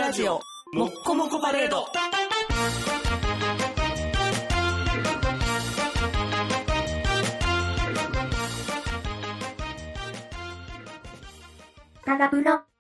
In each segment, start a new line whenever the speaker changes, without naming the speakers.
ラジオもっこもこパレード。
タラブロ。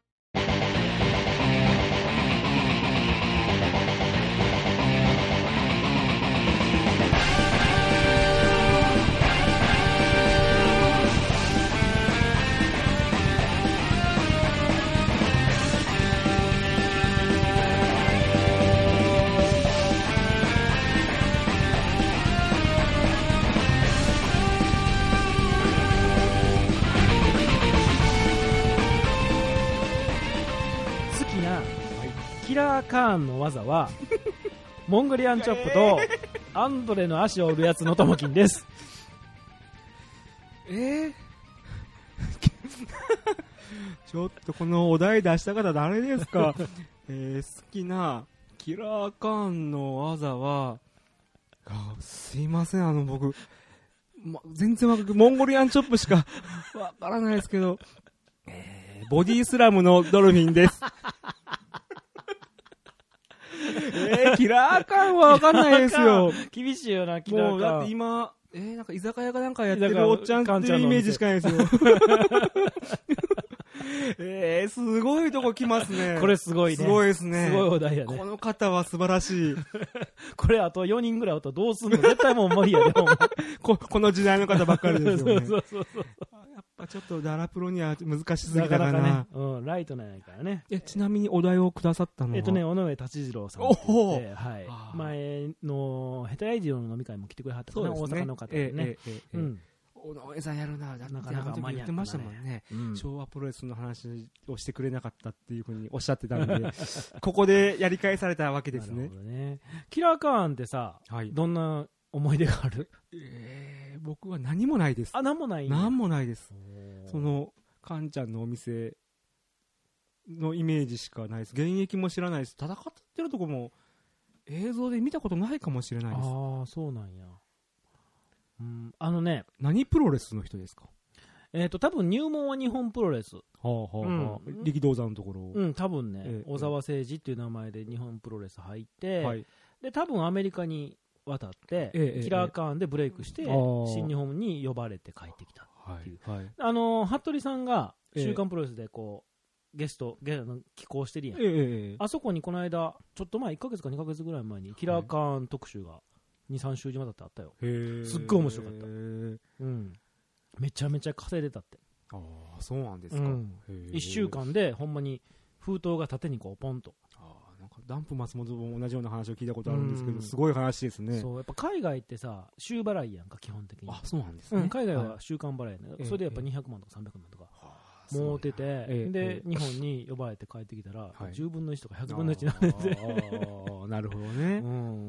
キラーカーンの技はモンゴリアンチョップとアンドレの足を折るやつのともきんです。
ちょっとこのお題出した方誰ですか？好きなキラーカーンの技は、すいません、僕、全然モンゴリアンチョップしかわからないですけど、ボディスラムのドルフィンです。キラーカーンはわかんないですよ。
厳しいよな、キラーカーン。
もうだって今、なんか居酒屋かなんかやってるおっちゃんっていうイメージしかないですよ。すごいとこ来ますね。
これすごいね。
すごいですね。
すごいお題やね。
この方は素晴らしい。
これあと4人ぐらいおったらどうすんの？絶対もう無理やで、ほんま。
この時代の方ばっかりですよね。
そう。
やっぱちょっとダラプロには難しすぎたかな。
なかなかね、ライトなんやからね。
ちなみにお題をくださったのは
尾上達次郎さんって言って、はい。前のヘタヤイジロの飲み会も来てくれはったかな、大阪の方でね。尾上さんやるな、なかなか言ってましたもんね。昭和プロレスの話をしてくれなかったっていうふうにおっしゃってたんで、ここでやり返されたわけですね。 キラーカーンってさ、どんな思い出がある？
僕は何もないです。
何もない？
何もないです。そのカンちゃんのお店のイメージしかないです。現役も知らないです。戦ってるとこも映像で見たことないかもしれないです。
ああ、そうなんや。
何プロレスの人ですか？
多分入門は日本プロレス。
力道山のところ。
多分ね、小沢誠二っていう名前で日本プロレス入って、で、多分アメリカに渡って、キラーカーンでブレイクして、新日本に呼ばれて帰ってきたっていう。服部さんが週刊プロレスでこう、ゲスト寄稿してるやん。あそこにこの間、ちょっと前、1ヶ月か2ヶ月ぐらい前に、キラーカーン特集が、2、3週にわたってあったよ。すっごい面白かった。めちゃめちゃ稼いでたって。
ああ、そうなんですか。
1週間でほんまに封筒が縦にこうポンと。
なんかダンプ松本も同じような話を聞いたことあるんですけど、すごい話ですね。
そう、やっぱ海外ってさ、週払いやんか、基本的に。
あ、そうなんですね。
海外は週間払いね。それでやっぱ200万とか300万とか持ってて、で、日本に呼ばれて帰ってきたら、10分の1とか100分の1になってて。
なるほどね。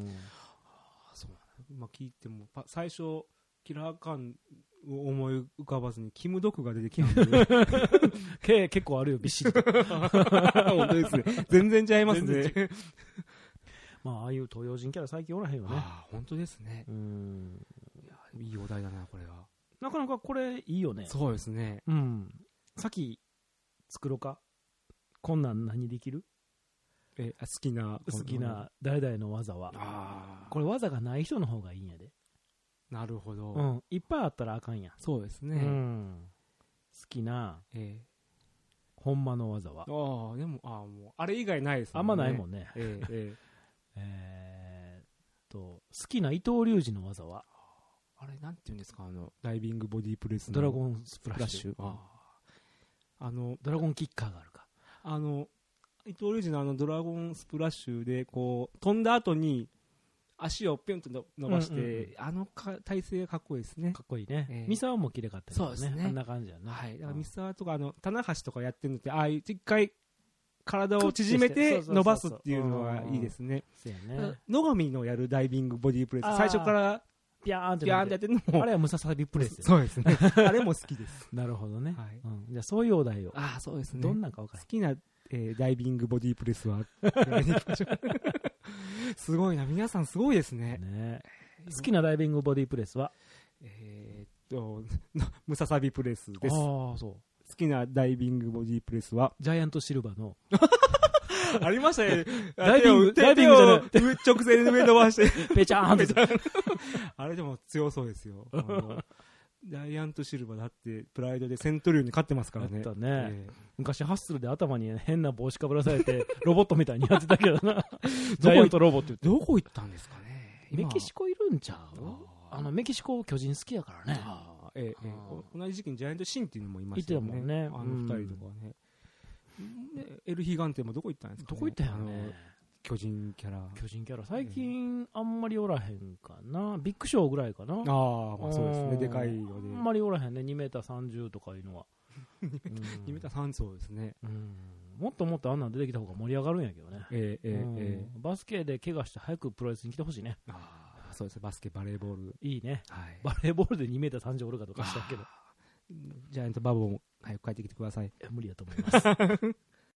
聞いても最初キラーカーンを思い浮かばずにキム・ドクが出てきたんで
結構あるよ、びっしり。
本当ですね。全然違いますね。
ああいう東洋人キャラ最近おらへんよね。
本当ですね。いいお題だな、これは。
なかなかこれいいよね。
そうですね。
先作ろうか。こんなん何できる？
好きな
誰々の技は。これ技がない人の方がいいんやで。
なるほど。
いっぱいあったらあかんやん。
そうですね。
好きな、ほんまの技は。
でも、もう、あれ以外ないですもんね。
あんまないもんね。好きな伊藤隆二の技は。
あれ、なんて言うんですか、ダイビングボディープレスの。
ドラゴンスプラッシュ。ドラゴンキッカーがあるか。
伊藤隆二のドラゴンスプラッシュで、こう、飛んだ後に、足をピュンと伸ばして、体勢がかっこいいですね。
かっこいいね。三沢も綺麗かった
そうですね。
あんな感じやな。
だから三沢とか、棚橋とかやってるのって、一回、体を縮めて伸ばすっていうのはいいですね。野上のやるダイビングボディープレス、最初から、
ピャーンって
やってるのも。
あれはムササビプレス。
そうですね。あれも好きです。
なるほどね。じゃあそういうお題を。
そうですね。
どんなんか分かる？
好きなダイビングボディープレスはすごいな、皆さんすごいですね。
好きなダイビングボディープレスは
ムササビプレスです。好きなダイビングボディープレスは
ジャイアントシルバーの
ありましたね。
ダイビングじゃない。
直線で上伸ばして。
ペチャーンって。
あれでも強そうですよ。ジャイアントシルバーだってプライドでセントリオンに勝ってますからね。
だったね。昔ハッスルで頭に変な帽子かぶらされてロボットみたいにやってたけどな。ジャイアントロボットって
どこ行ったんですかね。
メキシコいるんちゃう？メキシコ巨人好きやからね。
同じ時期にジャイアントシンっていうのもいましたよね。
いてたもんね。
二人とかね。エルヒガンテもどこ行ったんですか？
どこ行ったよね。
巨人キャラ
最近あんまりおらへんかな。ビッグショーぐらいかな。
まあそうですね。でかいよね。
あんまりおらへんね。2メーター30とかいうのは。
2メーター30そうですね。
もっともっとあんなん出てきた方が盛り上がるんやけどね。バスケで怪我して早くプロレスに来てほしいね。
そうですね。バスケバレーボール
いいね。バレーボールで2メーター30おるかとかしたけど。
ジャイアントバブも早く帰ってきてください。
無理だと思います。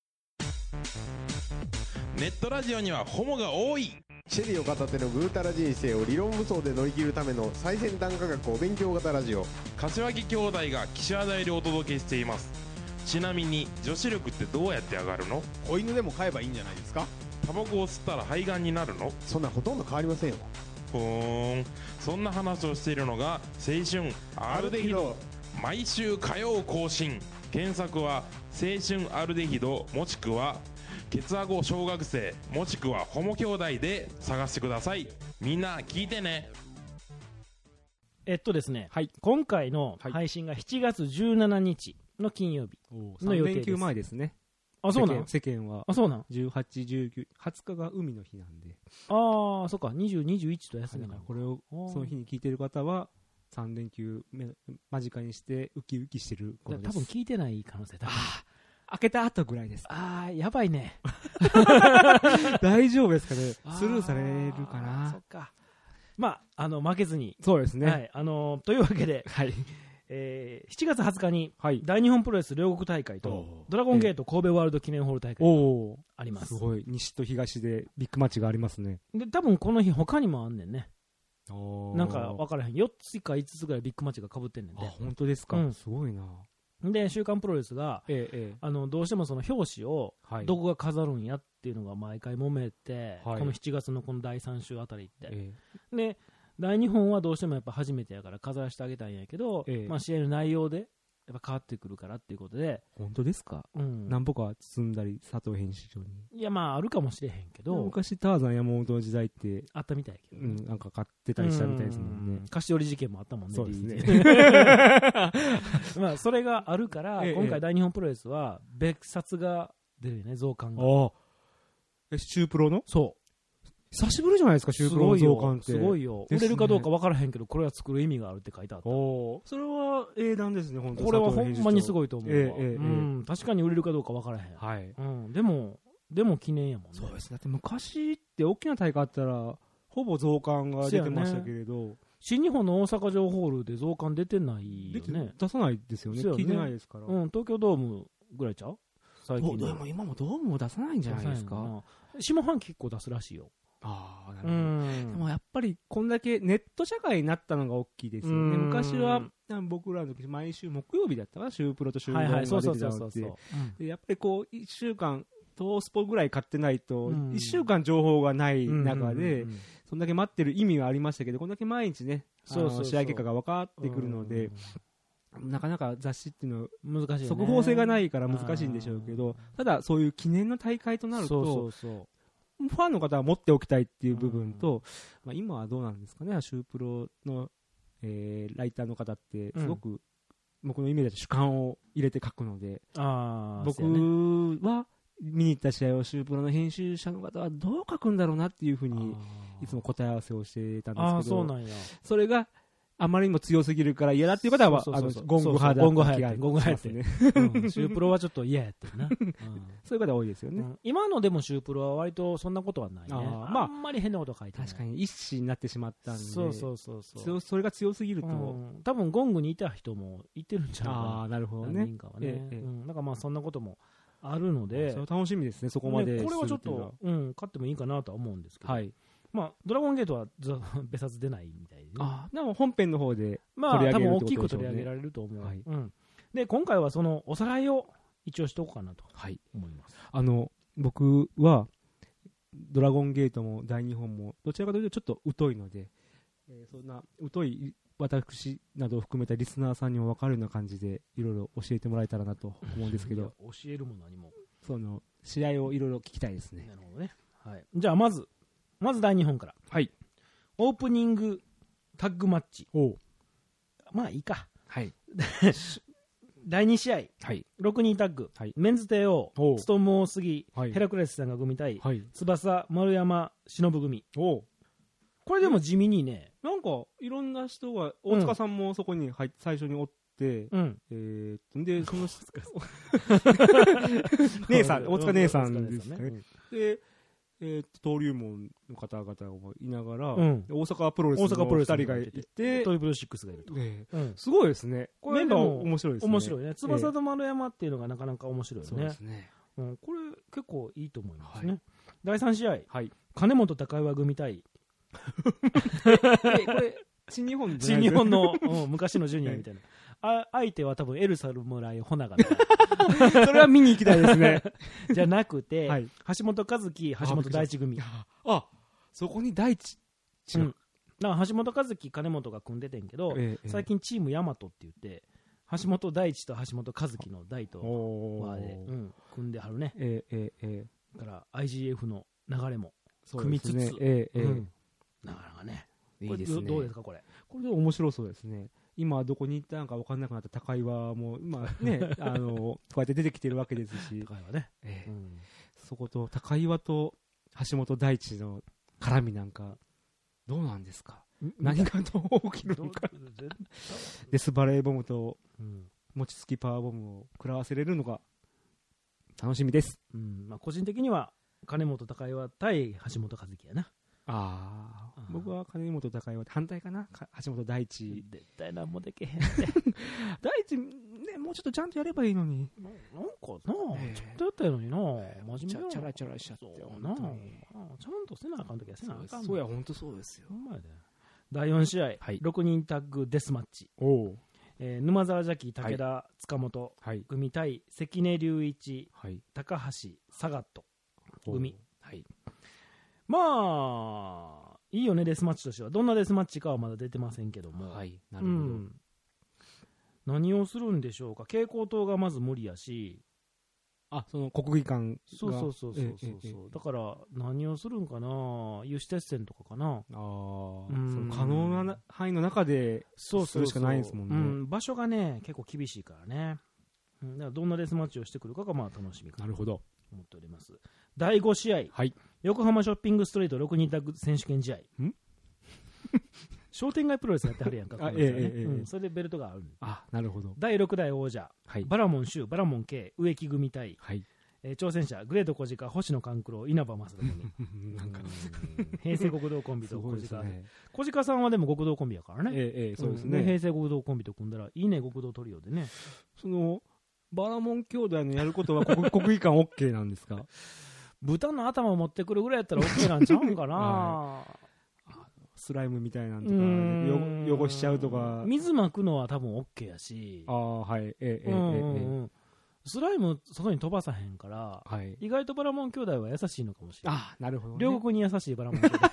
ネットラジオにはホモが多い。
シェリーを片手のぐうたら人生を理論武装で乗り切るための最先端科学お勉強型ラジオ。
柏木兄弟が岸和田よりお届けしています。ちなみに女子力ってどうやって上がるの？
子犬でも飼えばいいんじゃないですか？
タバコを吸ったら肺がんになるの？
そんなほとんど変わりませんよ。
そんな話をしているのが青春アルデヒド。毎週火曜更新。検索は青春アルデヒドもしくはケツアゴ小学生もしくはホモ兄弟で探してください。みんな聞いてね。
ですね、今回の配信が7月17日の金曜日の予定です。
3連休前ですね。
そうなん？
世間は。
そうなん？
18、19、20日が海の日なんで。
そっか、20、21と休みなの。
これをその日に聞いてる方は3連休間近にしてウキウキしてる頃です。
多分聞いてない可能性高い。
開けた後ぐらいです。
やばいね。
大丈夫ですかね。スルーされるかな。
そっか。まあ、負けずに。
そうですね。
というわけで、7月20日に大日本プロレス両国大会とドラゴンゲート神戸ワールド記念ホール大会があります。
すごい。西と東でビッグマッチがありますね。
で、多分この日他にもあんねんね。なんか分からへん。4つか5つぐらいビッグマッチが被ってんねんで。
本当ですか。すごいな。
で、週刊プロレスが、どうしてもその表紙をどこが飾るんやっていうのが毎回揉めて、この7月のこの第3週あたりって、で大日本はどうしてもやっぱ初めてやから飾らせてあげたいんやけど、試合の内容でやっぱ変わってくるからっていうことで。
本当ですか？何歩か包んだり佐藤編集長に。
いや、まああるかもしれへんけど、
昔ターザン山本の時代って
あったみたいけど、
なんか買ってたりしたみたいですもんね。
菓子折り事件もあったもんね。
そうですね。
まあそれがあるから、今回大日本プロレスは別冊が出るよね、増刊が。
シュープロの？
そう。
久しぶりじゃないですか、シュープロの増刊って。
すごいよ。売れるかどうか分からへんけど、これは作る意味があるって書いてあった。
それは英断ですね、本当に。
これはほんまにすごいと思う。確かに売れるかどうか分からへん。でも記念やもんね。
そうですね。だって昔って大きな大会あったら、ほぼ増刊が出てましたけれど、
新日本の大阪城ホールで増刊出てないよね。
出さないですよね。聞いてないですから。
東京ドームぐらいちゃう？最近。
でも今もドームを出さないんじゃないですか。
下半期結構出すらしいよ。
なるほど。でもやっぱりこんだけネット社会になったのが大きいですよね。昔は僕らの時毎週木曜日だったかな、シュープロとシュープロが出てたのって。やっぱりこう1週間トースポぐらい買ってないと1週間情報がない中でそんだけ待ってる意味がありましたけど、こんだけ毎日ね試合結果が分かってくるので、なかなか雑誌っていうのは難しい、速報性がないから難しいんでしょうけど、ただそういう記念の大会となるとファンの方は持っておきたいっていう部分と、今はどうなんですかね、シュープロの、ライターの方ってすごく、僕のイメージで主観を入れて書くので、僕は見に行った試合をシュープロの編集者の方はどう書くんだろうなっていうふうにいつも答え合わせをしてたんですけど、それがあまりにも強すぎるから嫌だっていう方はゴング派だった気がしますね。
シュープロはちょっと嫌やってるな。
そういう方多いですよね。
今のでもシュープロは割とそんなことはないね。あんまり変なこと書いてない。
確かに一致になってしまったんで、
そ
れが強すぎると
多分ゴングにいた人も言ってるんちゃうかな。
なるほどね。
なんかまあそんなこともあるので、
楽しみですね、そこまで。
これはちょっと勝ってもいいかなとは思うんですけど、ドラゴンゲートは別冊出ないみたいで、
でも本編の方で
取り上げるってことでしょうね。多分大きく取り上げられると思う。で今回はそのおさらいを一応しておこうかなと思います。
僕はドラゴンゲートも大日本もどちらかというとちょっと疎いので、そんな疎い私などを含めたリスナーさんにも分かるような感じでいろいろ教えてもらえたらなと思うんですけど
教えるも何も
その試合をいろいろ聞きたいですね。
なるほどね、はい、じゃあまず大日本から、
はい、
オープニングタッグマッチ、まあいいか、
はい、
第2試合、
はい、
6人タッグ、はい、メンズ帝王ストーム大杉、はい、ヘラクレスさんが組対、はい、翼丸山忍組。これでも地味にね、
なんかいろんな人が大塚さんもそこに最初におって、でその姉さん大塚姉さんですね。で登竜門の方々がいながら、大阪プロレスの2人がいて、
トリプルシックスがいると、
すごいですね。これも面白いですね。
面白いね。翼と丸山っていうのがなかなか面白いよね。
そうですね。
これ結構いいと思いますね。第3試合、金本高岩組対
これ新日本
の昔のジュニアみたいな。相手は多分エルサルムライホナガ
それは見に行きたいですね
じゃなくて、橋本和樹橋本大地組。
そこに大地
だから橋本和樹金本が組んでてんけど、最近チームヤマトって言って橋本大地と橋本和樹の大と和で、組んではるね。だから IGF の流れも組みつつ、なかなかね、いいですね。どうですかこれ
で面白そうですね。今どこに行ったのか分からなくなった高岩も今ねこうやって出てきてるわけですし、
高岩ね、
そこと高岩と橋本大地の絡みなんかどうなんですか。何がどう起きるのかデスバレーボムと餅つきパワーボムを食らわせれるのか楽しみです。
個人的には金本高岩対橋本和樹やな。
僕は金本高岩反対かな。橋本大地
絶対何もできへんって
大地ね、もうちょっとちゃんとやればいいのに。
なんかな、ちょっとやったのにな、真面目な
チャラチャラしちゃって
な、ちゃんとせなあかんときはせなあかん。
そうや、本当そうですよ。
第4試合、6人タッグデスマッチ。沼沢邪気武田塚本組対関根隆一高橋サガット組。まあいいよね、デスマッチとしては。どんなデスマッチかはまだ出てませんけども、
なるほど。
何をするんでしょうか。蛍光灯がまず無理やし、
その国技館が
そうだから何をするんかな。有刺鉄線とかかな。
その可能な範囲の中でするしかないですもんね。
場所がね結構厳しいからね。だからどんなデスマッチをしてくるかがまあ楽しみかなと思っております。第5試合、横浜ショッピングストリート6人タッグ選手権試合。商店街プロレスやってはるやんか。それでベルトがある。
なるほど。
第6代王者、バラモンシュバラモン K 植木組対、挑戦者グレート小鹿星野勘九郎稲葉正人組平成極道コンビと小鹿、小鹿さんはでも極道コンビやからね。そうですね。平成極道コンビと組んだらいいね、極道トリオでね。
そのバラモン兄弟のやることは国技館 OK なんですか。
豚の頭を持ってくるぐらいやったら OK なんちゃうんかな。
スライムみたいなんとか汚しちゃうとか、
水まくのは多分 OK やし、スライム外に飛ばさへんから、意外とバラモン兄弟は優しいのかもしれない。
なるほど、
両国に優しいバラモン兄弟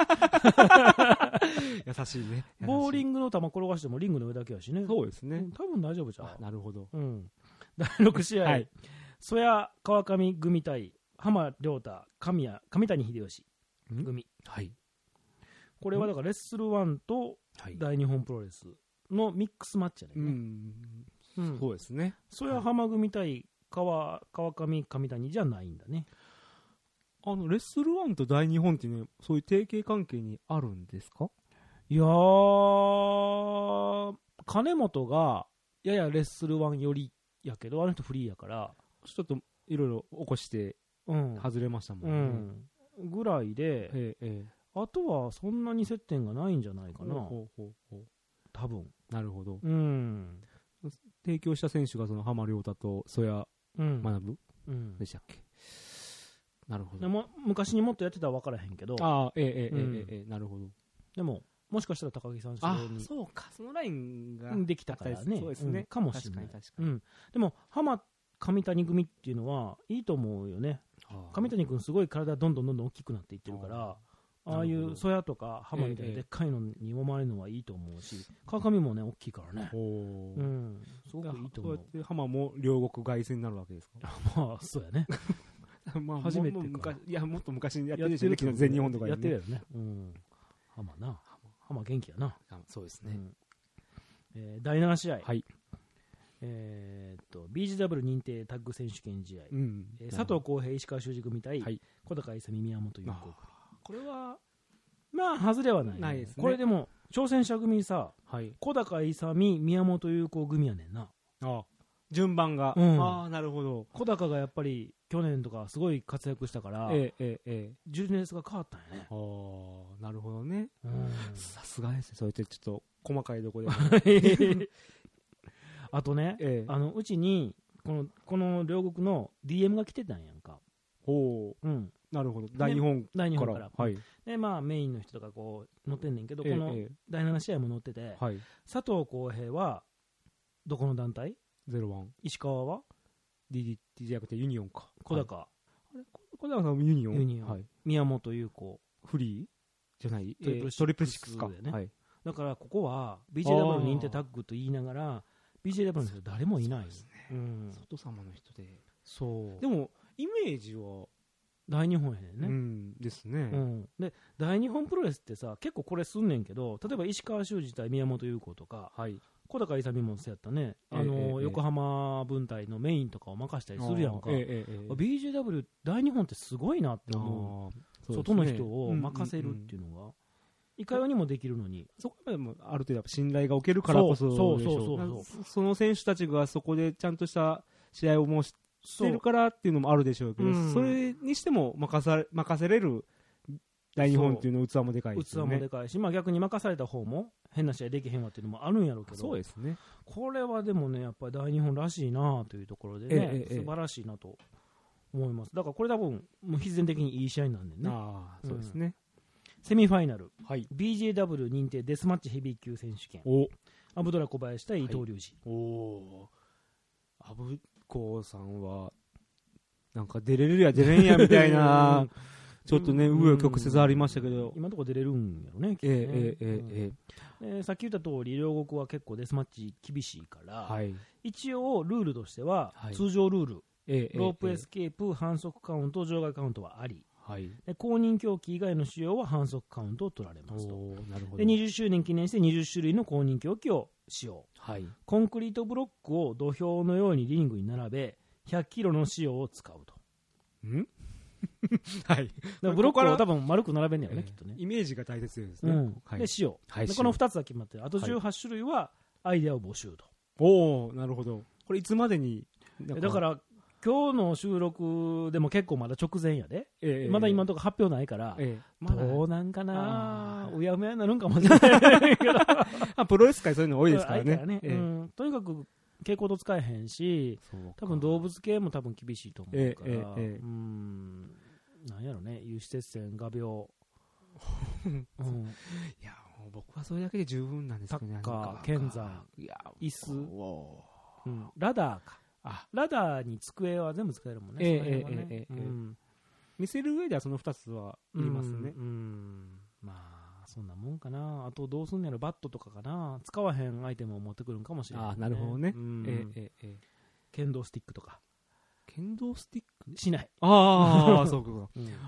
優しいね。
ボーリングの球転がしてもリングの上だけやしね。
そうですね。
多分大丈夫じゃん。
なるほど。
第6試合、曽谷川上組対浜亮太上谷秀吉組。これはだからレッスル1と大日本プロレスのミックスマッチやね。
そうですね。
曽谷浜組対川上上谷じゃないんだね。
レッスル1と大日本ってね、そういう提携関係にあるんですか。
いやー、金本がややレッスル1よりやけど、あの人フリーやから
ちょっといろいろ起こして外れましたもんね。
ぐらいで、あとはそんなに接点がないんじゃないかな。多分。
なるほど。提供した選手がその浜亮太と曽谷学でしたっけ。なるほど。
昔にもっとやってたら分からへんけど。
なるほど。
でももしかしたら高木さんに
そうか、そのラインが
できたからね。
そうですね。
かもしれない。でも浜上谷組っていうのはいいと思うよね。上谷君すごい体どんどん大きくなっていってるから、ああいう曽谷とか浜みたいなでっかいのに揉まれるのはいいと思うし、川上もね大きいからね、すごくいいと思う。
そうやって浜も両国凱旋になるわけですか？
まあそうやね。
まあ
初めてか。
いやもっと昔にやってるでしょね、全日本とか
やってるよね。浜元気やな。
そうですね。
第7試合。
はい。
BGW 認定タッグ選手権試合、佐藤浩平石川修司組対小高勇宮本優子組。これはまあ外れはないですね。これでも挑戦者組さ、小高勇宮本優子組やねんな。
順番が、なるほど。
小高がやっぱり去年とかすごい活躍したから、順列が変わったんやね。
なるほどね。さすがですね。そうやってちょっと細かいところで。
あとね、うちにこの両国の DM が来てたんやんか。
なるほど。大日本から。
でまあメインの人とかこう乗ってんねんけど、この第7試合も乗ってて、佐藤浩平はどこの団体
？01。
石川は
DDT じゃなくてユニオンか。
小高。
小高さんもユニオン。
宮本優子。
フリーじゃない？
トリプルシックスか。だからここは BJW 認定タッグと言いながら BJW の人誰もいないです
ね。外様の人で。
そう。
でもイメージは
大日本やねん
ね。ですね。
で大日本プロレスってさ結構これすんねんけど、例えば石川修司対宮本優子とか、小高勇もそうやったね。横浜分隊のメインとかを任したりするやんか。BJW 大日本ってすごいなって思う。外の人を任せるっていうのが。いかようにもできるのに、
そこまでもある程度信頼がおけるからこそでしょう。その選手たちがそこでちゃんとした試合をもうしてるからっていうのもあるでしょうけど、それにしても任せれる大日本っていうの器もでかいですよね。
器もでかいし、まあ逆に任された方も変な試合できへんわっていうのもあるんやろうけど、
そうですね。
これはでもねやっぱり大日本らしいなというところでね、素晴らしいなと思います。だからこれ多分もう必然的にいい試合なんでね。
そうですね。
セミファイナル、BJW 認定デスマッチヘビー級選手権、アブドラ小林対伊藤隆二。
アブコさんはなんか出れるや出れんやみたいなちょっとね紆余曲折ありましたけど、
今のところ出れるんやろね。さっき言った通り両国は結構デスマッチ厳しいから、一応ルールとしては通常ルール、ロープエスケープ、反則カウント、場外カウントはあり、公認競技以外の使用は反則カウントを取られますと。で20周年記念して20種類の公認競技を使用、コンクリートブロックを土俵のようにリングに並べ100キロの塩を使うと。ブロックを多分丸く並べんねやろね、きっとね。
イメージが大切ですね。
で塩、でこの2つは決まってる。あと18種類はアイデアを募集
と。なるほど。これいつまでに
だから今日の収録でも結構まだ直前やで、まだ今のところ発表ないから、どうなんかな、うやむやになるんかもしれないけど
プロレス界そういうの多いですからね。
とにかく蛍光灯使えへんし、多分動物系も多分厳しいと思うから、なんやろね、有刺鉄線、画鋲、
いや僕はそれだけで十分なんですけどね。
タッカー、剣山、椅子、ラダーか。ラダーに机は全部使えるもんね。
見せる上ではその2つはいりますね。
まあそんなもんかな。あとどうすんのやろ、バットとかかな。使わへんアイテムを持ってくるんかもしれない。
なるほどね。
剣道スティックとか。
剣道スティック
しない。
そうか。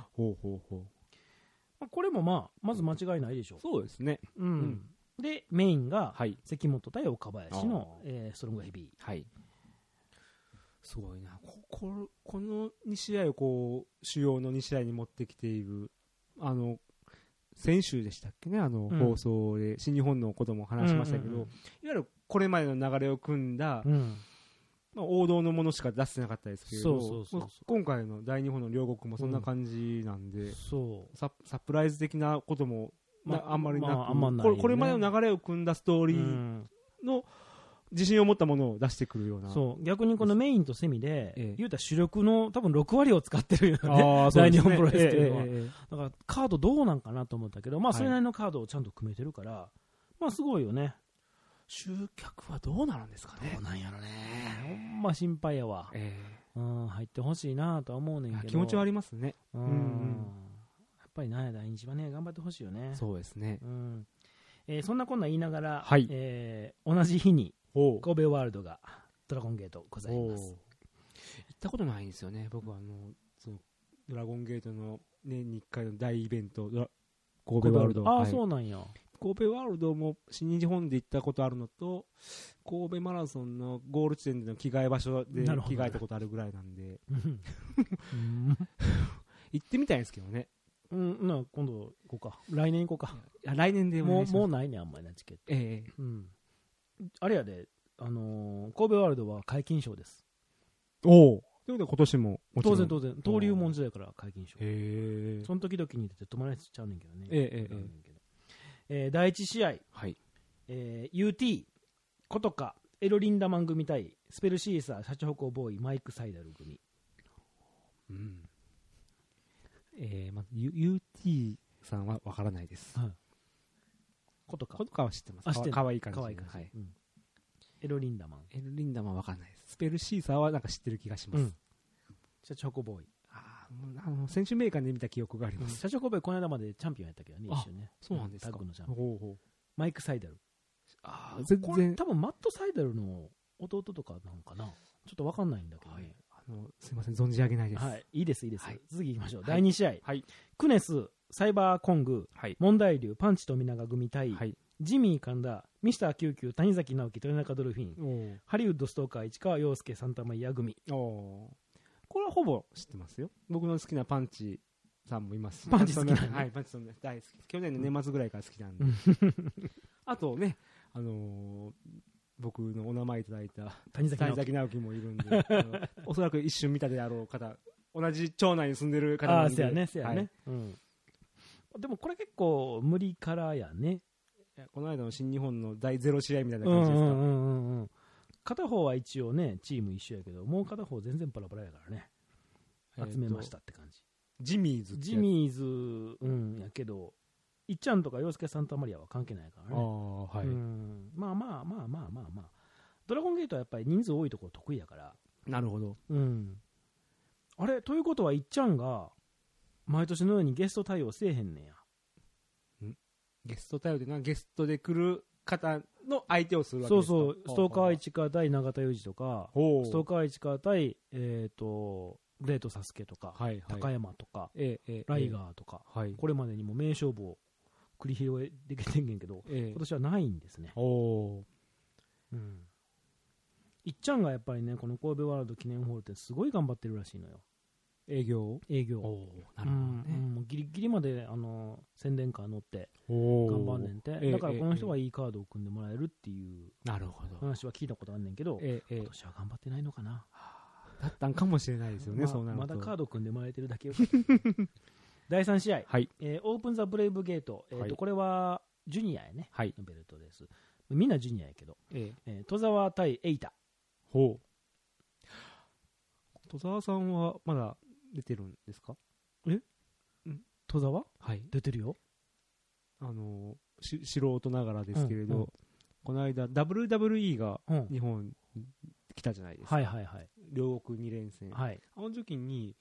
これもまず間違いないでしょう。
そうですね。
でメインが関本対岡林のストロングヘビー。
すごいな。この2試合をこう主要の2試合に持ってきている先週でしたっけね、放送で新日本のことも話しましたけど、いわゆるこれまでの流れを組んだ、王道のものしか出してなかったですけど、今回の大日本の両国もそんな感じなんで、サプライズ的なこともあんまりなく、これまでの流れを組んだストーリーの自信を持ったものを出してくるような。
逆にこのメインとセミで、言うたら主力の多分6割を使ってるよね、大日本プロレスっていうのは。だからカードどうなんかなと思ったけど、それなりのカードをちゃんと組めてるから、すごいよね。
集客はどうなるんですかね。
どうなんやろね。ほんま心配やわ。入ってほしいなとは思うねんけど。
気持ちはありますね。
やっぱりなんや第二次はね、頑張ってほしいよね。
そうですね。
そんなこんな言いながら、
はい、
同じ日に神戸ワールドがドラゴンゲートございます。
行ったことないんですよね。僕はそのドラゴンゲートの年に1回の大イベント、神戸ワールド。
ああ、そうなんや。
神戸ワールドも新日本で行ったことあるのと、神戸マラソンのゴール地点での着替え場所で着替えたことあるぐらいなんで、行ってみたいんですけどね。
今度行こうか。来年行こうか。
来年でも
うないねあんまりなチケット。あれやで、神戸ワールドは皆勤賞です。
おお。ということは今年も
当然登竜門時代から皆勤賞。その時々に出て友達しちゃうねんけどね。第1試合、UT ことかエロリンダマン組対スペルシーサーシャチホコボーイマイクサイダル組。
UT さんはわからないです。
ことか
は知ってます。かわいい感じ。
エロリンダマン
わからないです。スペルシーサーはなんか知ってる気がします。
シャチホコボーイ。
選手名鑑で見た記憶があります。
シャチホコボーイこの間までチャンピオンやったけどね、一瞬ね。
そうなんですか。
タッグのチャンピオン。マイクサイダル。
全然
多分マットサイダルの弟とかなんかな。ちょっとわかんないんだけどね。
すいません、存じ上げないです。
いいです。次行きましょう。第2試合。クネス、サイバーコング、問題流、パンチ富永組対、ジミー神田、ミスター99、谷崎直樹、豊中ドルフィン、ハリウッドストーカー市川陽介、サンタマイヤ組。
これはほぼ知ってますよ。僕の好きなパンチさんもいますし。
パンチ好きなん
はい、パンチさん大好き。去年の年末ぐらいから好きなんで。あとね、僕のお名前いただいた谷崎直樹もいるんで、おそらく一瞬見たであろう方、同じ町内に住んでる方なんで。
せやね。でもこれ結構無理からやね。
この間の新日本の第0試合みたいな感じですか。
片方は一応ねチーム一緒やけど、もう片方全然バラバラやからね、集めましたって感じ。
ジミーズ
やけどいっちゃんとか洋介サンタマリアは関係ないからね。まあドラゴンゲートはやっぱり人数多いところ得意やから。
なるほど。
あれということはいっちゃんが毎年のようにゲスト対応せえへんねんや。
ゲスト対応でゲストで来る方の相手をするわけですか。
そうストーカー市川対永田裕二とか、ストーカー市川対グレートサスケとか、高山とか、ライガーとか、これまでにも名勝負を繰り広げてきてんねんけど、今年はないんですね。いっちゃんがやっぱりね、この神戸ワールド記念ホールってすごい頑張ってるらしいのよ。営業。
なるほどね。
ギリギリまで宣伝カー乗って頑張んねんて。だからこの人がいいカードを組んでもらえるっていう話は聞いたことあんねんけど、今年は頑張ってないのかな。
だったんかもしれないですよね。そうなると
まだカード組んでもらえてるだけよ。第3試合、オープンザブレイブゲート。これはジュニアやね、のベルトです。みんなジュニアやけど、戸沢対エイタ。
戸沢さんはまだ出てるんですか？
戸沢？出てるよ。
素人ながらですけれど、この間 WWE が日本に来たじゃないですか。両国2連戦。あの時に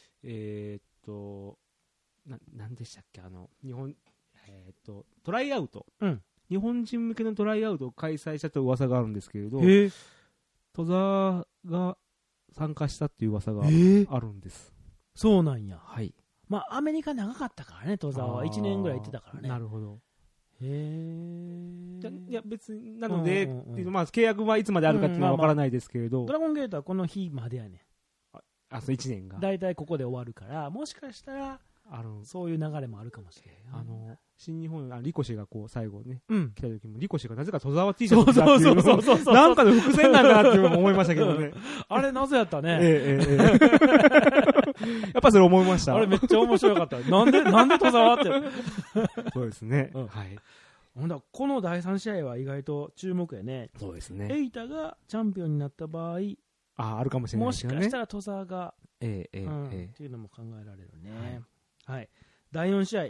何でしたっけ、日本トライアウト、日本人向けのトライアウトを開催したという噂があるんですけれど、戸沢が参加したっていう噂があるんです。
そうなんや。まあアメリカ長かったからね、戸沢は1年ぐらい行ってたからね。
なるほど。
い
や別になので、契約はいつまであるかっていうのは分からないですけれど、
ドラゴンゲートはこの日までやね。
その1年が
だいたいここで終わるから、もしかしたらそういう流れもあるかもしれない。
新日本リコシがこう最後ね、来た時もリコシがなぜか戸沢 T シャツだっていうのなんかの伏線なんだなっていうのも思いましたけどね。
あれ謎やったね。
やっぱそれ思いました。
あれめっちゃ面白かった。なんで戸沢って。
そうですね。
ほんだこの第3試合は意外と注目やね。
そうですね。
エイタがチャンピオンになった場合、
あるかもしれないですね。
もしかしたら戸沢がっていうのも考えられるね。第4試合、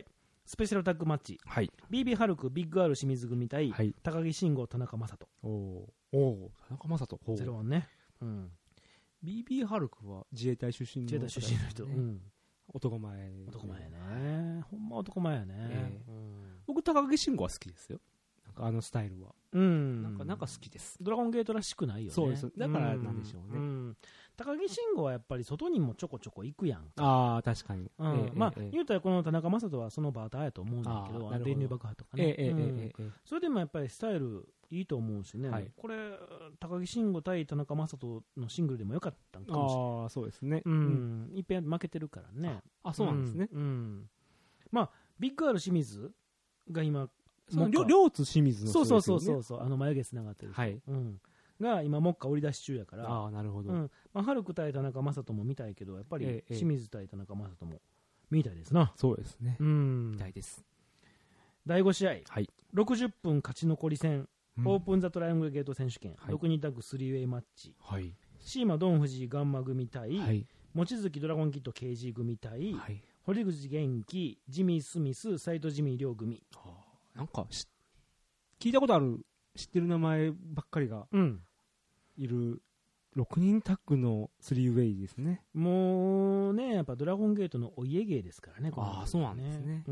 スペシャルタッグマッチ、
はい、
BB ハルクビッグ R 清水組対、
はい、
高木慎吾田中将人。
お田中将人
ゼロワンね、うん、
BB ハルクは自衛隊出身の人、
うん、
男前
ね、ほんま男前やね、
僕高木慎吾は好きですよ。なんかスタイルは、なんか好きです。
ドラゴンゲートらしくないよね。
そうです。だからなんでしょうね。
高木慎吾はやっぱり外にもちょこちょこ行くやん。
ああ確かに。
まあ言うたらこの田中将人はそのバーターやと思うんだけど、電流爆破とかね。それでもやっぱりスタイルいいと思うしね。これ高木慎吾対田中将人のシングルでもよかったんかもしれない。
ああそうですね。
いっぺん負けてるからね。
あそうなんですね。
まあビッグ R 清水が今
両津清水の
そう眉毛つながってる、が今目下売り出し中やから。
ああなるほど。
まあハルク対田中将人も見たいけどやっぱり清水対田中将人も見たいですな。
そうですね。見たいです。
第5試合、60分勝ち残り戦、オープンザトライアングルゲート選手権、6人タッグ3ウェイマッチ、シーマドンフジガンマ組対、望月ドラゴンキッド KG 組対、堀口元気ジミー・スミス斉藤ジミー両組。
なんか聞いたことある知ってる名前ばっかりがいる6人タッグの3ウェイですね。
もうねやっぱドラゴンゲートのお家芸ですからね。
ああそうなんですね。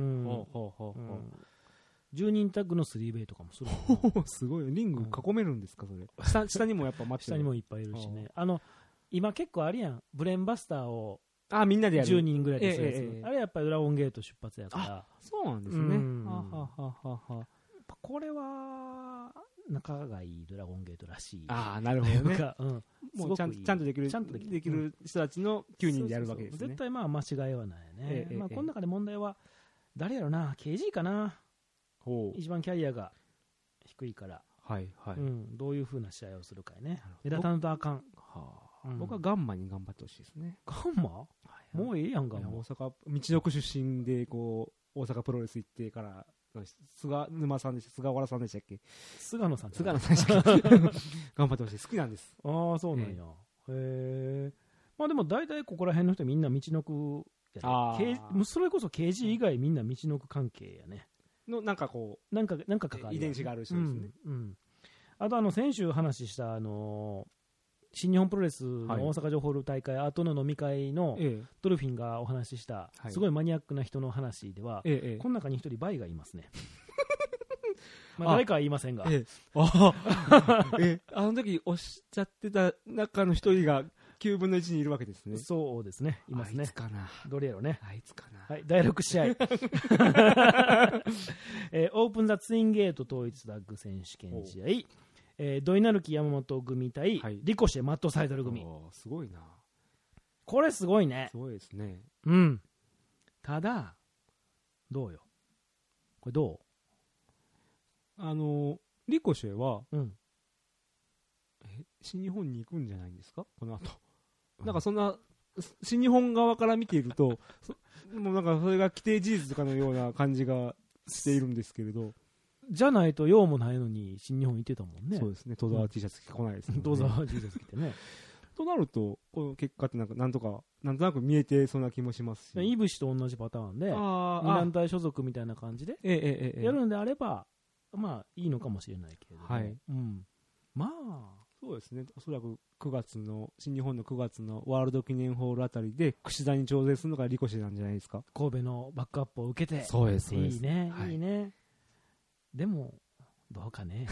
10人タッグの3ウェイとかもする
すごい。リング囲めるんですかそれ。下にもやっぱ待ってる。
下にもいっぱいいるしね。今結構あるやんブレーンバスターを
みんなでやる
10人ぐらいでするやつ、あれやっぱりドラゴンゲート出発やから。
そうなんですね。
これは仲がいいドラゴンゲートらしい。
なるほどね。もうちゃんとできる人たちの9人でやるわけですね。
絶対まあ間違いはないね。まあこの中で問題は誰やろな、KG かな。一番キャリアが低いから、どういう風な試合をするかね。目立たんとあかん。
僕はガンマに頑張ってほしいですね。
ガンマ？もういいやんガンマ。
大阪道のく出身でこう大阪プロレス行ってから菅原さんでしたっけ？菅野さんでしたっけ？頑張ってほしい。好きなんです。
ああそうなんや。へえ。まあでも大体ここら辺の人みんな道のくそれこそ KG 以外みんな道のく関係やね。
のなんかこ
うなんか関わる
遺伝子がある人ですね。
あと先週話した新日本プロレスの大阪城ホール大会後の飲み会のドルフィンがお話ししたすごいマニアックな人の話では、この中に一人バイがいますね。誰かは言いませんが、
あの時おっしゃってた中の一人が9分の1にいるわけですね。
そうですね、いますね。
あいつかな。
どれやろね。
あいつかな。
はい、第6試合オープンザツインゲート統一タッグ選手権試合、土井成樹山本組対、リコシェマットサイドル組。
すごいな。
これすごいね。
すごいですね。
ただどうよこれど
うリコシェは、新日本に行くんじゃないんですかこの後。なんかそんな新日本側から見ているともうなんかそれが規定事実とかのような感じがしているんですけれど。
じゃないと用もないのに新日本行ってたもんね。
そうですね。戸沢 T シャツ着てこないですね。
戸沢 T シャツ着てね。
となるとこの結果ってなんとなく見えてそうな気もしますし。
いぶしと同じパターンで二団体所属みたいな感じでやるのであればまあいいのかもしれないけれども、まあ
そうですね。おそらく新日本の9月のワールド記念ホールあたりで櫛田に調整するのがリコシェなんじゃないですか。
神戸のバックアップを受けて。
そうです
いいね、いいね。でもどうかね。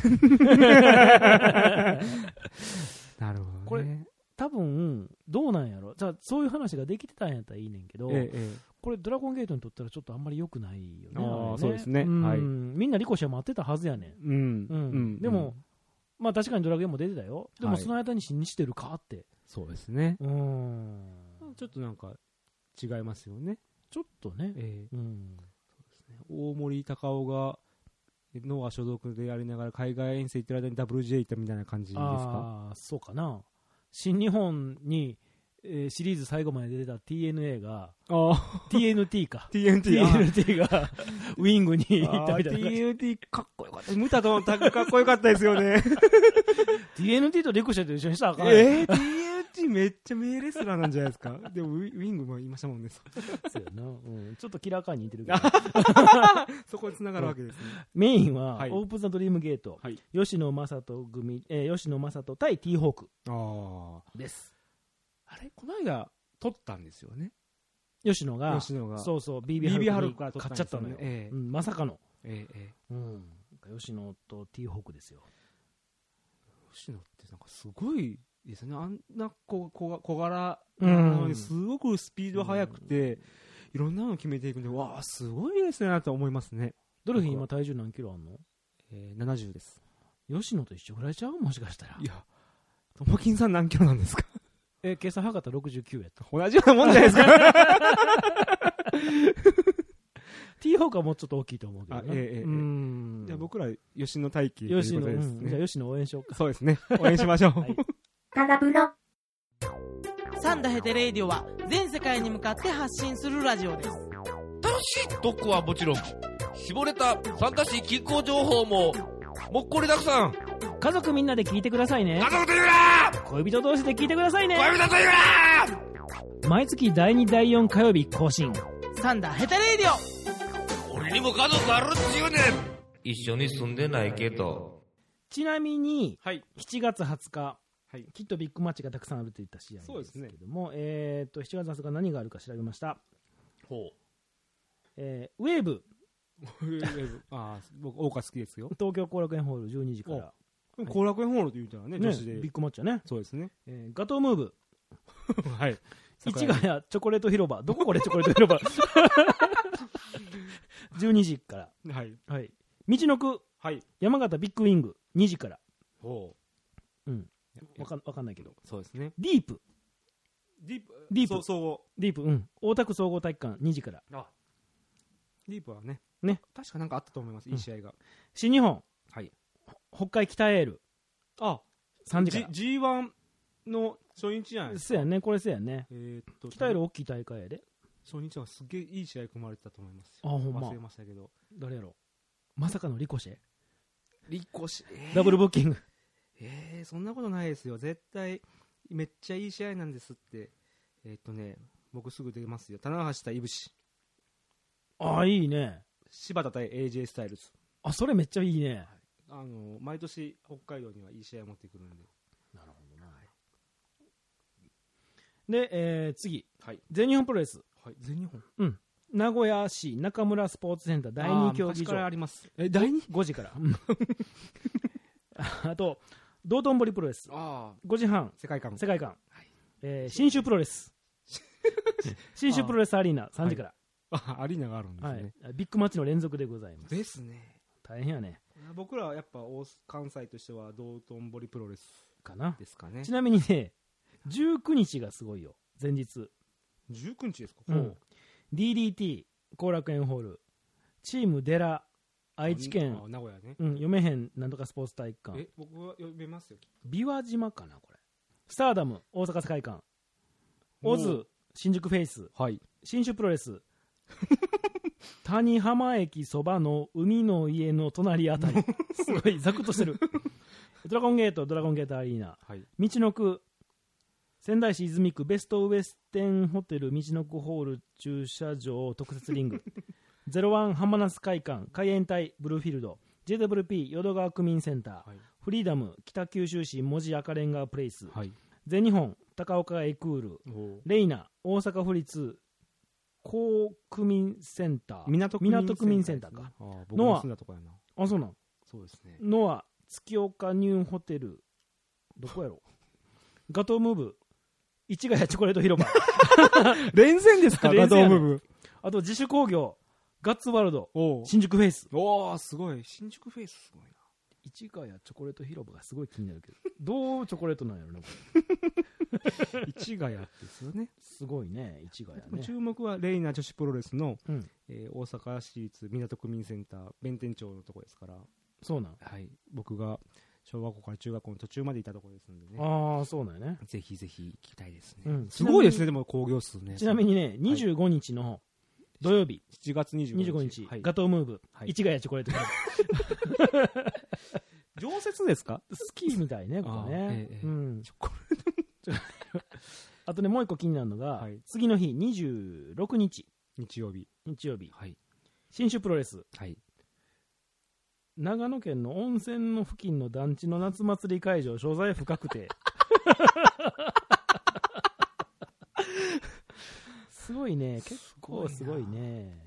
なるほどね。
これ多分どうなんやろ。じゃあそういう話ができてたんやったらいいねんけど、これドラゴンゲートにとったらちょっとあんまり良くないよね。
そうですね。
みんなリコシェ待ってたはずやねん。でもまあ確かにドラゲーも出てたよ。でもその間に信じてるかって。
そうですね。ちょっとなんか違いますよね。
ちょっとね。
そうですね。大森隆夫がノア所属でやりながら海外遠征行ってる間に WJ 行ったみたいな感じですか。
そうかな。新日本に、シリーズ最後まで出てた TNA が TNT か TNT がウィングに行ったみたいな。
TNT かっこよかった。ムタとタッグかっこよかったですよね。
TNT とリコシェと一緒にしたらあかん。
TNT ちめっちゃ名レスラーなんじゃないですか。でもウィングも言いましたもんね。
そうやな、ちょっとキラーカーに似てるけど
そこに繋がるわけですね。
メインは、
はい、
オープンザドリームゲート、はい、吉野正人組、吉野正人対ティーホークです。
あれこの間取ったんですよね。
吉野がそうそう BB ハルクから買っちゃったのよ、まさかの、吉野とティーホークですよ。
吉野ってなんかすごいですね。あんな小柄なのにすごくスピード速くて、いろんなの決めていくんで、わあすごいですねと思いますね。
ドルフィン今体重何キロあんの
？70です。
吉野と一緒ぐらいちゃう？もしかしたら。
いや、ともきんさん何キロなんですか？
今朝測ったら69やった。
同じようなもんじゃないですか。
T ホークはもうちょっと大きいと思うけどね。
じゃあ僕ら吉野大輝ということですね。
じゃあ吉野応援しようか。
そうですね。応援しましょう。
タダプロ。
サンダヘテレイディオは全世界に向かって発信するラジオです。
楽しい特攻はもちろん、絞れた参加し気候情報ももっこりたくさん。
家族みんなで聞いてくださいね。
家族と言うな。
恋人同士で聞いてくださいね。
恋人と言う
な。毎月第2第4火曜日更新、
サンダヘテレイディ
オ。俺にも家族あるっちゅうねん。一緒に住んでないけど。
ちなみに、7月20日、きっとビッグマッチがたくさんあるといった試合ですけども、7月20日何があるか調べました。ウェーブ
僕大川好きですよ。
東京後楽園ホール12時から。
後楽園ホールって言うたらね、女子で
ビッグマッチはね。
そうですね。
ガトームーブ
はい。
市ヶ谷チョコレート広場。どここれチョコレート広場。12時から。
はい。
はい。道のく、山形ビッグウィング2時から。わかんないけど。
そうですね。
ディープ。
総合。
ディープ、大田区総合体育館2時から。
ディープはね。確かなんかあったと思います。いい試合が。
新日本。北海北エール。3時から。
G1 の初日じゃないですか。
そうやね、これそうやね。北エール大きい大会やで。
初日はすげえいい試合組まれてたと思います。
ほんま。
忘れましたけど。
誰やろまさかのリコシェ
ダ
ブルブッキング。
そんなことないですよ。絶対めっちゃいい試合なんですって。僕すぐ出ますよ。棚橋対いぶし。い
いね。
柴田対 AJ スタイルズ。
それめっちゃいいね。
毎年北海道にはいい試合を持ってくるんで。
なるほどな。で、次、全日本プロレス。
全日本。
名古屋市中村スポーツセンター第2競技場。
からあります。
第 2?5 時から。あと、道頓堀プロレス。5時半。
世界観。
新州プロレス。新州プロレスアリーナ3時から。
アリーナがあるんですね。
ビッグマッチの連続でございます。
ですね。
大変やね。
僕らはやっぱ関西としては道頓堀プロレス
かな
ですかね。
ちなみにね、19日がすごいよ。前日。
19日ですか。
DDT 後楽園ホール、チームデラ愛知県
名古屋ね。
読めへんなんとかスポーツ体育館。
僕は読めますよ。
琵琶島かなこれ。スターダム大阪世界館。オズ新宿フェイス。新州プロレス。谷浜駅そばの海の家の隣あたり。すごいザクッとしてる。ドラゴンゲートアリーナ。道のく仙台市泉区ベストウエステンホテル道のくホール駐車場特設リング。01浜那須会館海援隊ブルーフィールド JWP 淀川区民センター、フリーダム北九州市門司赤レンガプレイス、全日本高岡エクールレイナ大阪府立高区民センター港区民センターか。ノアそうなん
そうですね。
ノア月岡ニューホテルどこやろガトームーブ市ヶ谷チョコレート広場
連戦ですかガトームーブ。
あと自主工業ガッツワールド新宿フェイス。
すごい。新宿フェイスすごいな。
市ヶ谷チョコレート広場がすごい気になるけどどうチョコレートなんやろねこ
れ市ヶ谷ですよね。
すごいね市ヶ谷ね。
注目はレイナ女子プロレスの、大阪市立港区民センター弁天町のとこですから。
そうなん。
僕が小学校から中学校の途中までいたところですんでね。
そうなんやね。
ぜひぜひ行きたいですね。すごいですね。でも興行数ね。
ちなみにね25日の土曜日
7月25日
ガトームーブ市ヶ谷チョコレート
常設ですか。
スキーみたいねここね。
チョコレート
とね、もう一個気になるのが、はい、次の日、26日。
日曜日。
はい。新種プロレス。
はい。
長野県の温泉の付近の団地の夏祭り会場、所在不確定。すごいね、結構すごいね。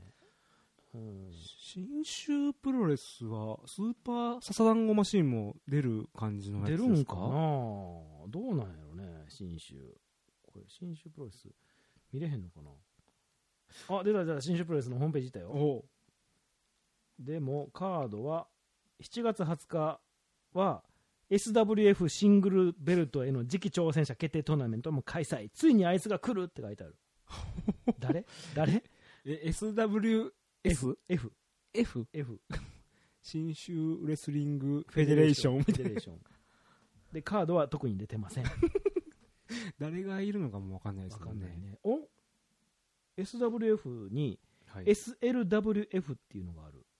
新州プロレスはスーパーササダンゴマシーンも出る感じのやつですか？
出るんかな、どうなんやろね。新州これ新州プロレス見れへんのかな。あ、出た新州プロレスのホームページいたよ。でもカードは7月20日は SWF シングルベルトへの次期挑戦者決定トーナメントも開催。ついにあいつが来るって書いてある。誰
SWF F 新州レスリングフェデレーションみたいな
でカードは特に出てません。
誰がいるのかも分かんないですからね。
お SWF に SLWF っていうのがある。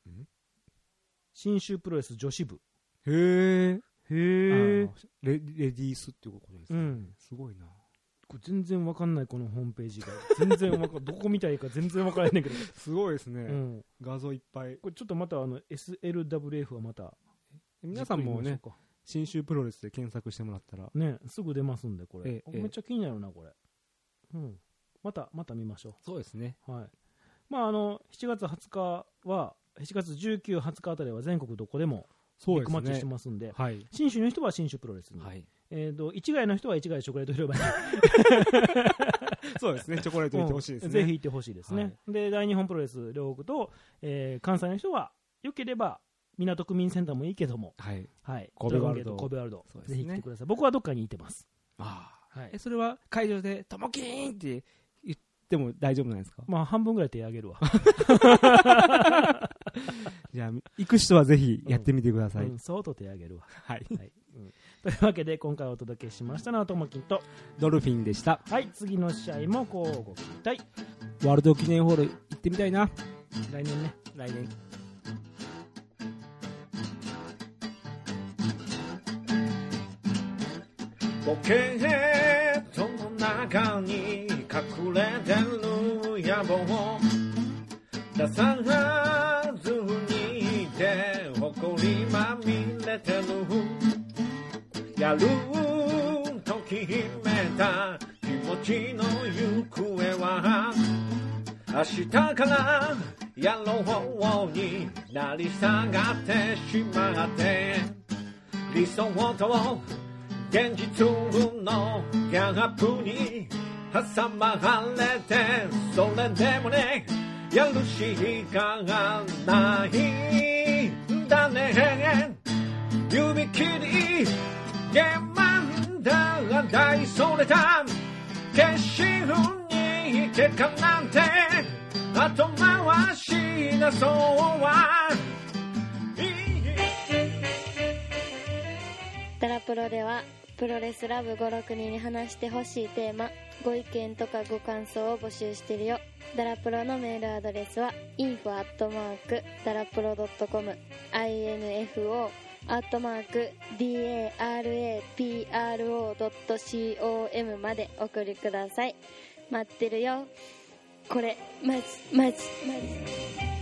新州プロレス女子部。
へえ。レディースっていうことですね。すごいな。
これ全然わかんない、このホームページが。全然わかんどこ見たらいいか全然わからないけど。
すごいですね。画像いっぱい。
これちょっとまたSLWF はまた。
皆さんもね、新州プロレスで検索してもらったら。
ね、すぐ出ますんで、これ。めっちゃ気になるな、これ。また見ましょう。
そうですね。
はい。まあ、7月20日は、7月19、20日あたりは全国どこでもビッグマッチしてますんで、新州の人は新州プロレスに。市外の人は市外チョコレート広場に
そうですね、チョコレート行ってほしいですね。
ぜひ行ってほしいですね。で、大日本プロレス両国と、関西の人はよければ港区民センターもいいけども、
神
戸ワールドぜひ来てください。僕はどっかにいてます。
それは会場でともきーんって言っても大丈夫なんですか？
まあ半分ぐらい手あげるわ。
じゃあ行く人はぜひやってみてください。
そうと手あげるわ。
はい。
というわけで今回お届けしましたのはともきんと
ドルフィンでした。
はい、次の試合もこうご期待。
ワールド記念ホール行ってみたいな。
来年ね。
来年。
ポケットの中に隠れてる野望を出さずにいて誇りまみれてる。やると決めた気持ちの行方は明日からやろうになり下がってしまって、理想と現実のギャップに挟まれて、それでもねやるしかないんだね。指切りゲマンダが大それた決心に結果なんて後回しなそうは。
ダラプロではプロレスラブ5、6人に話してほしいテーマ、ご意見とかご感想を募集してるよ。ダラプロのメールアドレスは info@darapro.com info@darapro.com まで送りください。待ってるよ。これマジ